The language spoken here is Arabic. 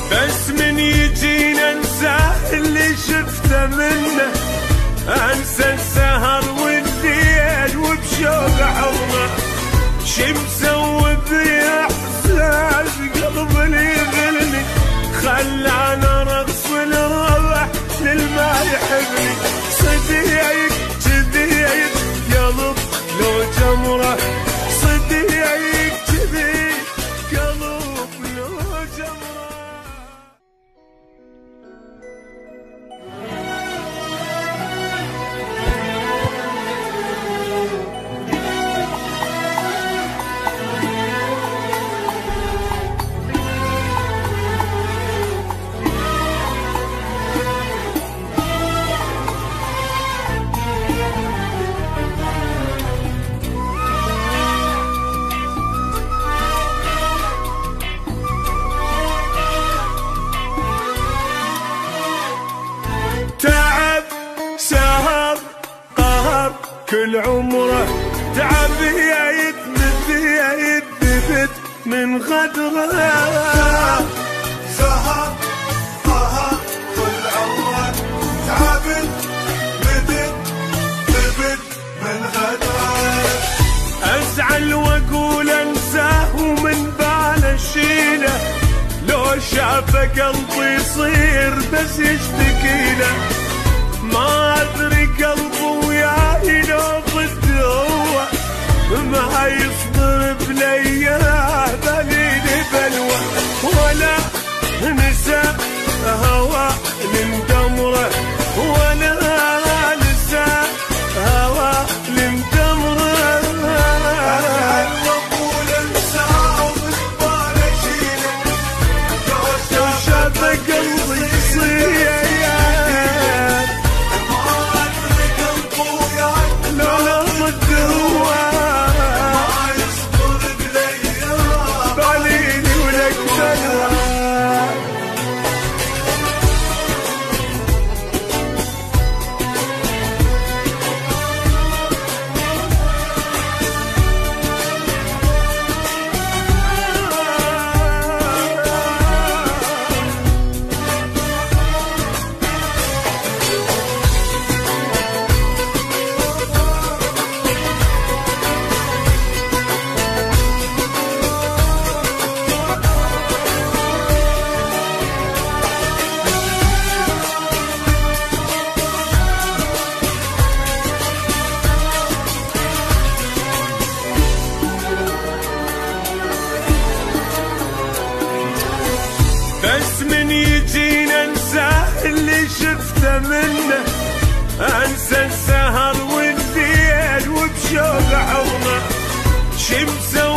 بس من يجينا انساه اللي شفته منه، انسى السهر والليل وبشوق حضنه. شي مسوي بي احساس قلبي اللي يغلني، خلانا رقص الروح للما يحبني. صديق جديد قلب لو جمره، صديق جديد قلب لو جمره. تعب سهر قهر كل عمره، تعب يتمد يثبت من غدره. سهر قهر كل عمره، تعب بدت ثبت من غدره. ازعل واقول انساه ومن باله شيله، لو شافه قلبي يصير بس يشتكيله. ما ادري قلبه وياي لو ضد هو، ما يصبر بليا بليلي بلوى. ولا نسى هوى لمدمره، ولا نسى هوى لمدمره. ازعل واقول انساه ومن باله شيله، لو شافه قلبي يصير بس من يجينا انساه اللي شفته منه، انسى السهر والليل وبشوق حضنه. شي مسوي